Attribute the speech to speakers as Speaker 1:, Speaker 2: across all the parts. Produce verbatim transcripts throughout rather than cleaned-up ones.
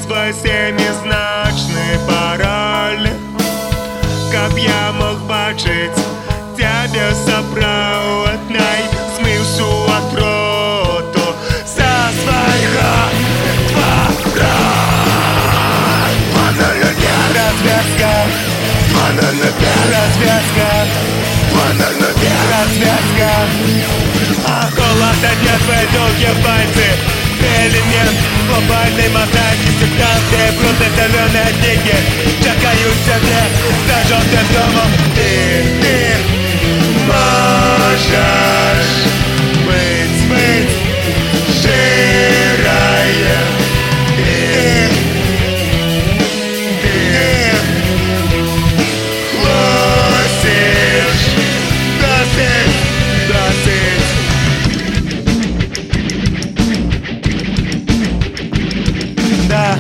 Speaker 1: свой семизначный пароль. Каб я мог бачить тебе сапраўднай, змыўшу атруту са свайго двора. Банальна пять, развязка. Банальна пять, развязка. Банальна пять, развязка. А холода нет, твои долгие пальцы. Элемент глобальной мозаики, сектанты, брудно-зеленые книги чекают тебе за желтым домом. Ты, ты можешь быть, быть жирая. Ты, ты хлосишь. Досыть, досыть. Да.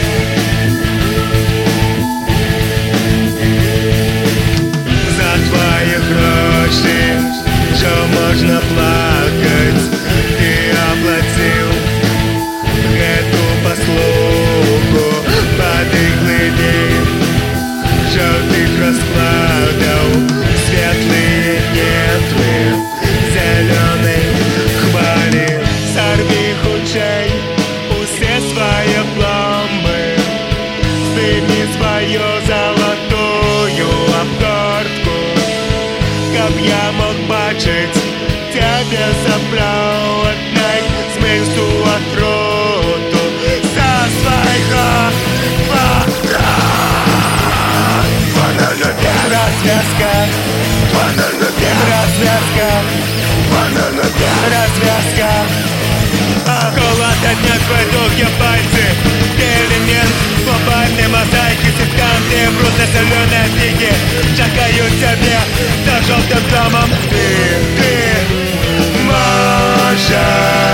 Speaker 1: За твои гроши что можно плакать? Ты оплатил эту послугу под иглыми желтых раскладов, светлые нетвы зеленой хвали. Сорви худшей усе свои пломбы, сними свою золотую обгортку. Каб я мог бачить тебе сапраўднай, змыўшу атруту са свайго двора. Банальна пять, развязка. Банальна пять, развязка. Банальна пять, развязка. А холод отнять твои долгие пальцы. Элемент глобальной мозаики, сектанты, брудно-зеленые книги чекают тебе за желтым домом. Ты, ты можешь